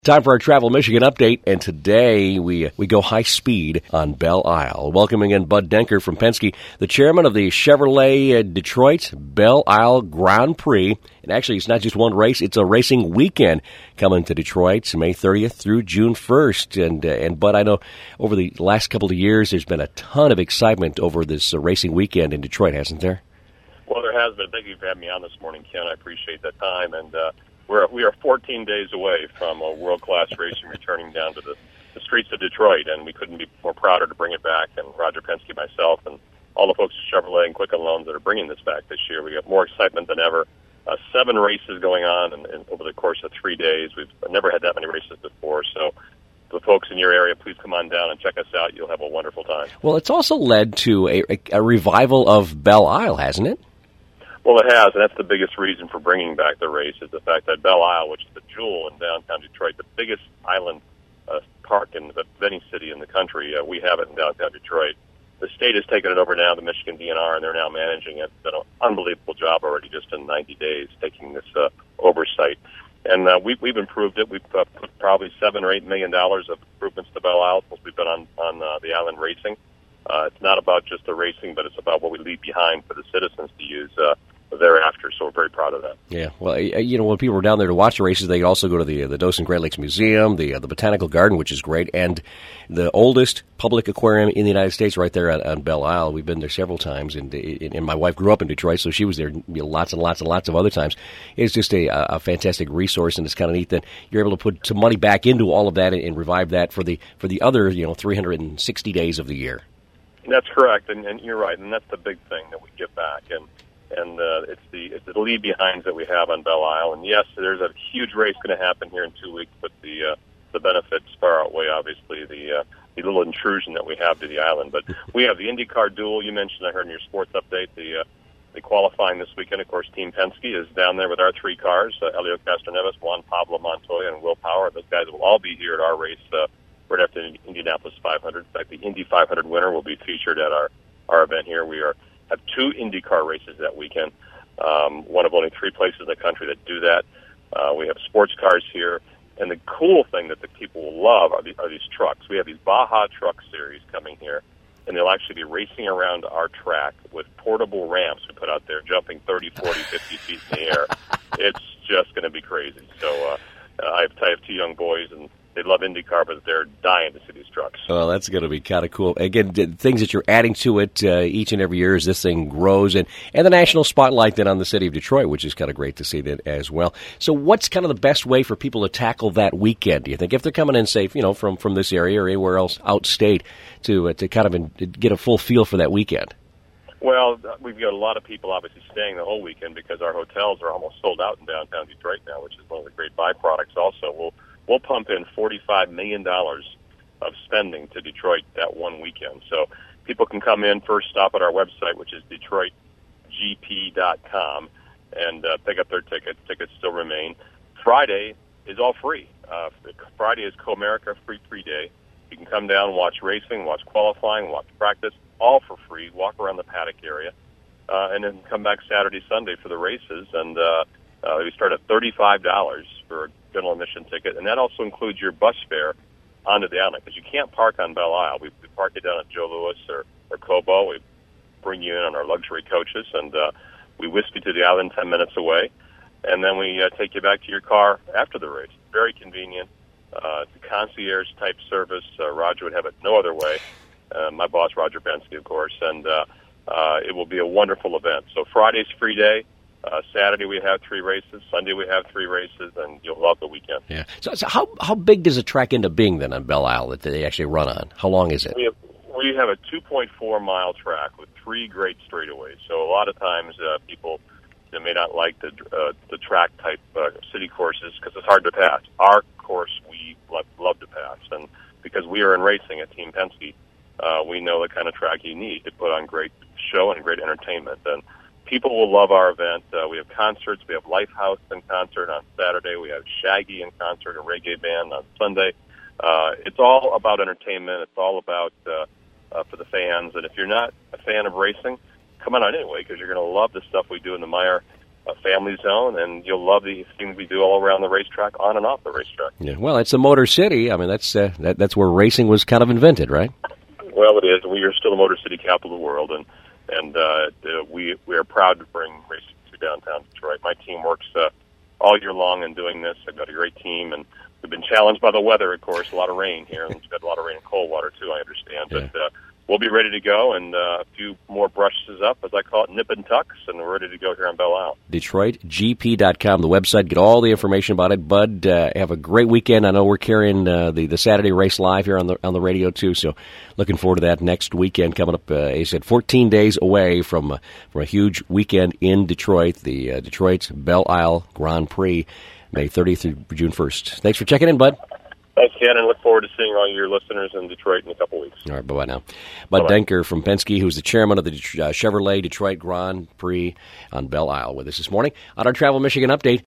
Time for our Travel Michigan update, and today we go high speed on Belle Isle. Welcoming in Bud Denker from Penske, the chairman of the Chevrolet Detroit Belle Isle Grand Prix. And actually, it's not just one race; it's a racing weekend coming to Detroit, May 30th through June 1st. And Bud, I know over the last couple of years, there's been a ton of excitement over this racing weekend in Detroit, hasn't there? Well, there has been. Thank you for having me on this morning, Ken. I appreciate that time. And we are 14 days away from a world-class racing returning down to the streets of Detroit, and we couldn't be more prouder to bring it back. And Roger Penske, myself, and all the folks at Chevrolet and Quicken Loans that are bringing this back this year. We got more excitement than ever. 7 races going on and over the course of 3 days. We've never had that many races before, so the folks in your area, please come on down and check us out. You'll have a wonderful time. Well, it's also led to a revival of Belle Isle, hasn't it? Well, it has, and that's the biggest reason for bringing back the race is the fact that Belle Isle, which is the jewel in downtown Detroit, the biggest island park in any city in the country, we have it in downtown Detroit. The state has taken it over now, the Michigan DNR, and they're now managing it. It's done an unbelievable job already just in 90 days taking this oversight. And we've improved it. We've put probably $7 or $8 million of improvements to Belle Isle since we've been on the island racing. It's not about just the racing, but it's about what we leave behind for the citizens to use thereafter, so we're very proud of that. Yeah, well, when people were down there to watch the races, they also go to the Dawson Great Lakes Museum, the Botanical Garden, which is great, and the oldest public aquarium in the United States right there on Belle Isle. We've been there several times, and my wife grew up in Detroit, so she was there lots and lots and lots of other times. It's just a fantastic resource, and it's kind of neat that you're able to put some money back into all of that and revive that for the other 360 days of the year. That's correct, and you're right, and that's the big thing that we give back, and it's the leave behinds that we have on Belle Isle. And yes, there's a huge race going to happen here in 2 weeks, but the benefits far outweigh obviously the little intrusion that we have to the island. But we have the IndyCar Duel. You mentioned, I heard in your sports update, the qualifying this weekend. Of course, Team Penske is down there with our 3 cars: Elio Castroneves, Juan Pablo Montoya, and Will Power. Those guys will all be here at our race right after the Indianapolis 500. In fact, the Indy 500 winner will be featured at our event here. We have 2 IndyCar races that weekend, one of only 3 places in the country that do that. We have sports cars here, and the cool thing that the people will love are these trucks. We have these Baja Truck Series coming here, and they'll actually be racing around our track with portable ramps we put out there, jumping 30, 40, 50 feet in the air. It's just going to be crazy. So I have 2 young boys, and they love IndyCar, but they're dying to see these trucks. Well, that's going to be kind of cool. Again, things that you're adding to it each and every year as this thing grows, and the national spotlight then on the city of Detroit, which is kind of great to see that as well. So what's kind of the best way for people to tackle that weekend, do you think, if they're coming in, say, from this area or anywhere else outstate to kind of get a full feel for that weekend? Well, we've got a lot of people obviously staying the whole weekend because our hotels are almost sold out in downtown Detroit now, which is one of the great byproducts also. We'll pump in $45 million of spending to Detroit that one weekend. So people can come in, first stop at our website, which is DetroitGP.com, and pick up their tickets. Tickets still remain. Friday is all free. Friday is Comerica free day. You can come down, watch racing, watch qualifying, watch practice, all for free, walk around the paddock area, and then come back Saturday, Sunday for the races. And we start at $35 for a general admission ticket, and that also includes your bus fare onto the island, because you can't park on Belle Isle. We park you down at Joe Louis or Cobo. We bring you in on our luxury coaches, and we whisk you to the island 10 minutes away, and then we take you back to your car after the race. Very convenient. It's a concierge-type service. Roger would have it no other way. My boss, Roger Penske, of course, and it will be a wonderful event. So Friday's free day. Saturday we have 3 races. Sunday we have 3 races, and you'll love the weekend. Yeah. So how big does a track end up being then on Belle Isle that they actually run on? How long is it? We have a 2.4-mile track with 3 great straightaways. So a lot of times people may not like the track type city courses because it's hard to pass. Our course we love to pass, and because we are in racing at Team Penske, we know the kind of track you need to put on great show and great entertainment. And people will love our event. We have concerts. We have Lifehouse in concert on Saturday. We have Shaggy in concert, a reggae band on Sunday. It's all about entertainment. It's all about for the fans. And if you're not a fan of racing, come on out anyway, because you're going to love the stuff we do in the Meyer a family zone, and you'll love the things we do all around the racetrack, on and off the racetrack. Yeah, well, it's a motor city. I mean, that's where racing was kind of invented, right? Well, it is. We are still the Motor City capital of the world, and we are proud to bring racing to downtown Detroit. My team works all year long in doing this. I've got a great team, and we've been challenged by the weather, of course. A lot of rain here, and we've got a lot of rain in Coldwater too, I understand. Yeah. But we'll be ready to go, and a few more brushes up, as I call it, nip and tucks, and we're ready to go here on Belle Isle. DetroitGP.com, the website. Get all the information about it. Bud, have a great weekend. I know we're carrying the Saturday race live here on the radio too, so looking forward to that next weekend coming up. He said 14 days away from a huge weekend in Detroit, the Detroit Belle Isle Grand Prix, May 30th through June 1st. Thanks for checking in, Bud. Thanks, Ken, and look forward to seeing all your listeners in Detroit in a couple weeks. All right, bye-bye now. Bud Denker from Penske, who's the chairman of the Chevrolet Detroit Grand Prix on Belle Isle, with us this morning on our Travel Michigan Update.